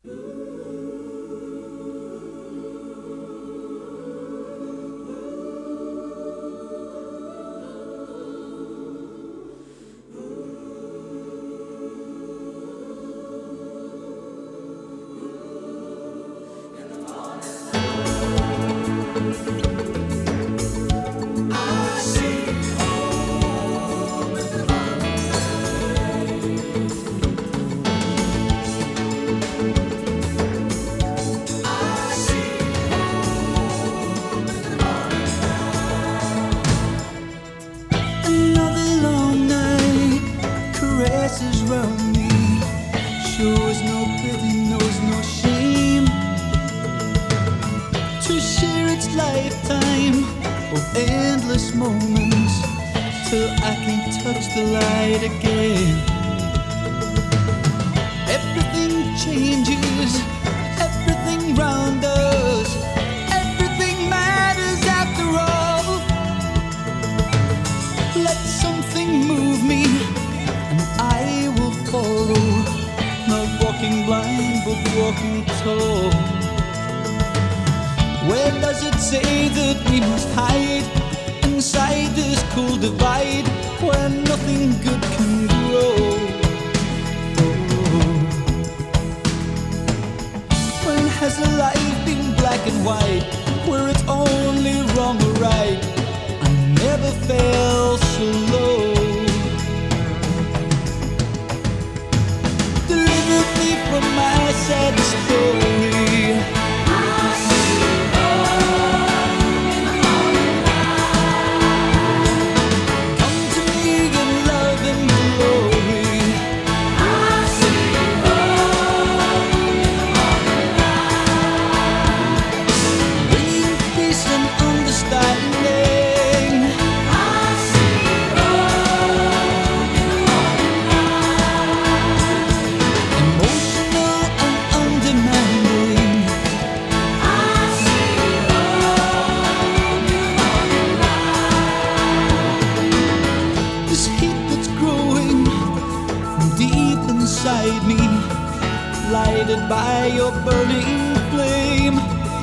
Another long night caresses round me, shows no pity, knows no shame, to share its lifetime of endless moments till I can touch the light again. Everything changes, everything round us, everything matters after all. Let something move me and I will follow, not walking blind but walking tall. Where does it say that we must hide inside this cool divide where nothing good can grow? When has a life been black and white, where it's only wrong or right? I never felt so low. Deliver me from my sad story. Come to me in love and glory. Bringing peace and understanding. Emotional and undemanding. This heat that's growing from deep inside me, lighted by your burning flame.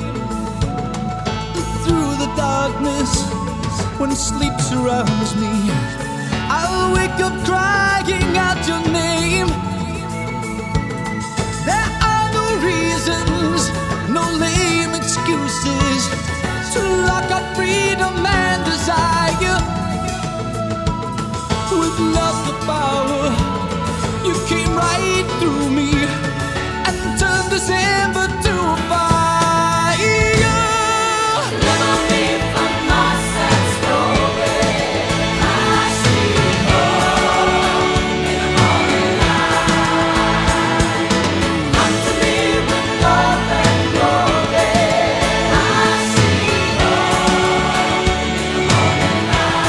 Through the darkness, when sleep surrounds me, I'll wake up crying out your name. There are no reasons, no lame excuses to lock up freedom and desire. With love the power, you came right through me and turned December to a fire. Deliver me from my sad story. I see hope in the morning light. Come to me with love and glory. I see hope in the morning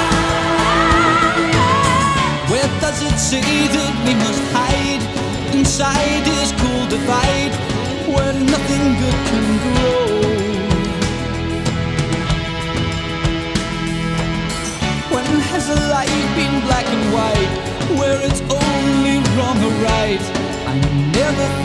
light. Where does it say that we must hide inside this cool divide where nothing good can grow? When has a life been black and white where it's only wrong or right? I never